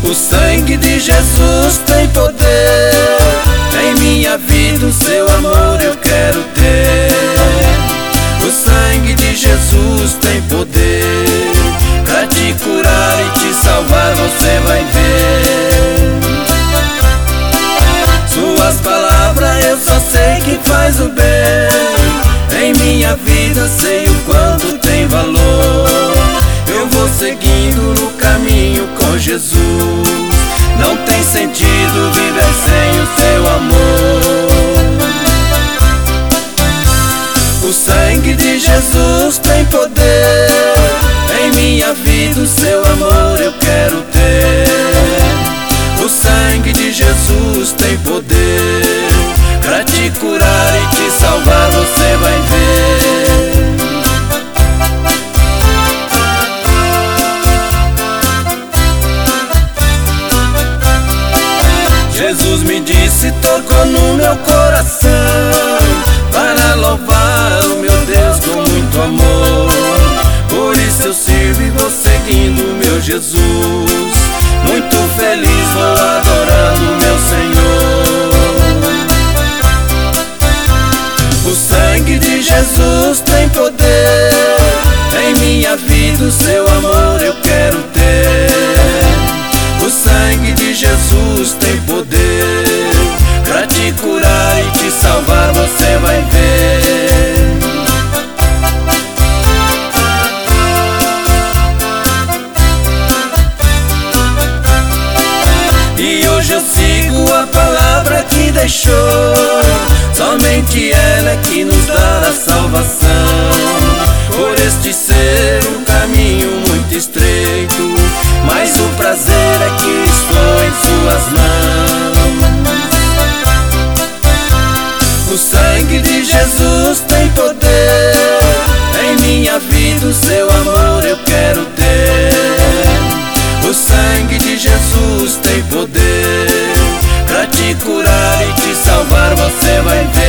O sangue de Jesus tem poder. Em minha vida o seu amor eu quero ter. O sangue de Jesus tem poder pra te curar e te salvar, você vai ver. Suas palavras eu só sei que faz o bem. Em minha vida sei o quanto tem valor. Eu vou seguindo no caminho com Jesus. Não tem sentido viver sem o seu amor. O sangue de Jesus tem poder. Em minha vida o seu amor eu quero ter. O sangue de Jesus tem poder pra te curar e te salvar, você vai ver. Jesus me disse, tocou no meu coração, para louvar o meu Deus com muito amor. Por isso eu sirvo e vou seguindo o meu Jesus. Muito feliz vou adorando o meu Senhor. O sangue de Jesus tem poder. Em minha vida o seu amor eu quero ter. O sangue de Jesus tem poder pra te curar e te salvar, você vai ver. E hoje eu sigo a palavra que deixou. Somente ela é que nos dá a salvação. Por este ser um caminho muito estreito, mas o prazer é que estou em suas mãos. O sangue de Jesus tem poder. Em minha vida o seu amor eu quero ter. O sangue de Jesus tem poder pra te curar e te salvar, você vai ver.